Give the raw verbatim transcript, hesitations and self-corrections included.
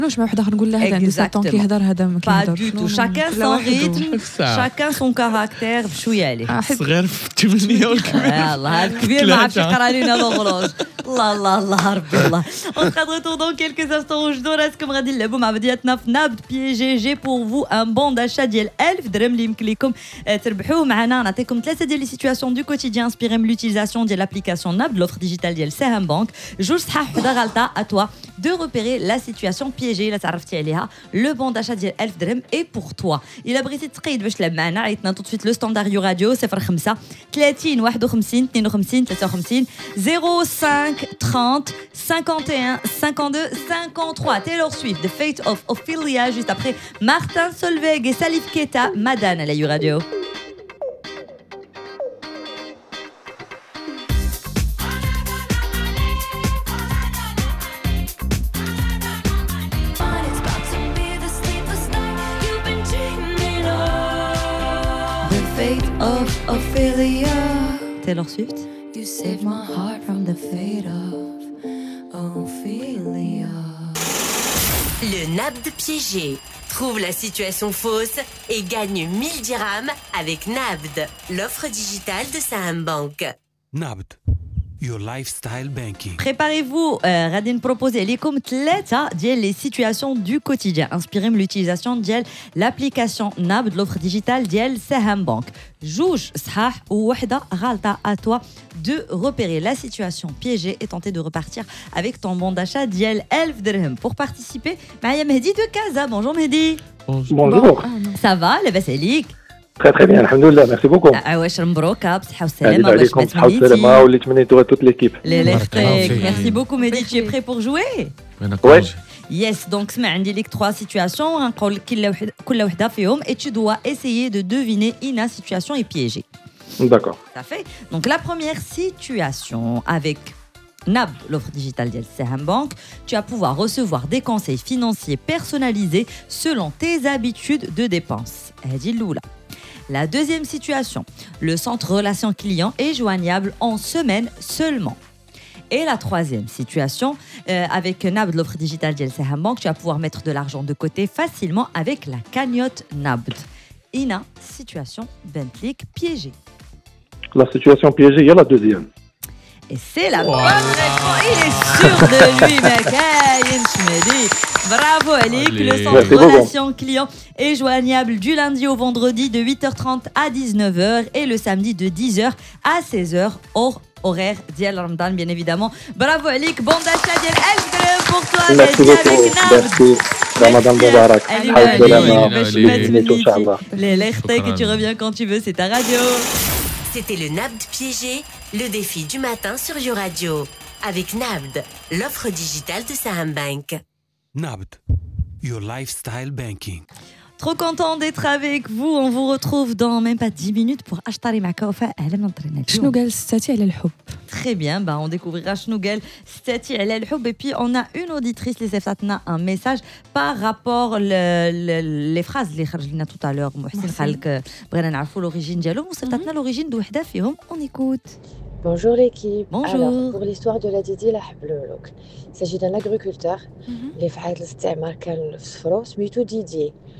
نوش ما وحده نقول لها هذا عندي ساطون كيهضر هذا ما كيهضرش chacun son rythme chacun son caractère بشويه عليه صغير في الثمانية والكبير يلا هذا الكبير ما عرفش يقرا لينا الغروج الله الله الله ربي الله on sera de retour dans quelques instants وجدوا راسكم غادي نلعبوا مع بدياتنا في نابد بيجي جي بور فو ان بون داشا ديال ألف درهم اللي يمكن لكم تربحوه معنا نعطيكم ثلاثه ديال لي سيتوياسيون دو كوتيديان انسبيري من لوتيليزاسيون ديال لابليكاسيون نابد لوفر ديجيتال ديال ساهم بانك جوج صحاح وحده غلطه à toi de repérer la situation piégée لا تعرفتي عليها لو بون داشا ديال ألف درهم اي بور توا الا بغيتي تقيد باش تلعب معنا عيطنا tout de suite لو ستاندار يو راديو صفر خمسة ثلاثين واحد وخمسين اثنين وخمسين ثلاثة وخمسين صفر خمسة trente cinquante et un cinquante-deux cinquante-trois Taylor Swift The Fate of Ophelia juste après Martin Solveig et Salif Keita Madane à la U Radio. The Fate of Ophelia Taylor Swift You saved my heart from the fate of Ophelia. Le Nabd piégé. Trouve la situation fausse et gagne mille dirhams avec Nabd, l'offre digitale de Saham Bank. Nabd, your lifestyle banking. Préparez-vous, euh, غادي نبروبوزي لكم ثلاثة ديال les situations du quotidien inspirées من l'utilisation ديال l'application Nabd l'offre digitale ديال Saham Bank. جوج صحاح ووحدة غلطة à toi de repérer la situation piégée et tenter de repartir avec ton bon d'achat ديال ألف درهم. Pour participer, معايا مهدي de Casa. Bonjour Mehdi. Bonjour. Ça va لاباس عليك؟ Très très bien, alhamdoulilah, merci beaucoup. عواش مبروكة بصحة وسلامة. عليكم بصحة وسلامة وليت منيتو à toute l'équipe. Merci beaucoup Mehdi, tu es prêt pour jouer? Oui. Yes, donc سمع عندي لك trois situations غنقول لك كل وحده كل وحده فيهم et tu dois essayer de deviner une situation est piégée. D'accord. Ça fait. Donc la première situation avec Nabd, l'offre digitale de Saham Bank, tu vas pouvoir recevoir des conseils financiers personnalisés selon tes habitudes de dépenses. هذه الأولى. La deuxième situation, le centre relation client est joignable en semaine seulement. Et la troisième situation, euh, avec Nabd, l'offre digitale de Saham Bank, tu vas pouvoir mettre de l'argent de côté facilement avec la cagnotte Nabd. Ina, situation Bentlik piégée. La situation piégée, il y a la deuxième. Et c'est la wow. bonne réponse. Il est sûr de lui, mec. Bravo, Alik. Le centre relation client est joignable du lundi au vendredi de huit heures trente à dix-neuf heures et le samedi de dix heures à seize heures hors horaire ديال رمضان bien évidemment. Bravo Alik, bon d'achat ديال ألف درهم pour toi. Merci beaucoup. Merci. Ramadan Mubarak. Les et tu reviens quand tu veux, c'est ta radio. C'était le Nabd piégé, le défi du matin sur You Radio. Avec Nabd, l'offre digitale de Saham Bank. Nabd, your lifestyle banking. Trop content d'être avec vous. On vous retrouve dans même pas dix minutes pour Ashtari Maka Wafa Ahlan Internet. شنو قال ستاتي على الحب؟ Très bien, bah on découvrira شنو قال ستاتي على الحب et puis on a une auditrice اللي صيفطتنا un message par rapport le, le, les phrases اللي خرج لنا tout à l'heure. محسن قال لك بغينا نعرفوا l'origine ديالهم وصيفطتنا l'origine de وحده فيهم. On écoute. Bonjour l'équipe. Bonjour. Alors, pour l'histoire de la Didi Lahbloulouk, il s'agit d'un agriculteur. Les فعاد الاستعمار كان في صفرو سميتو ديدي.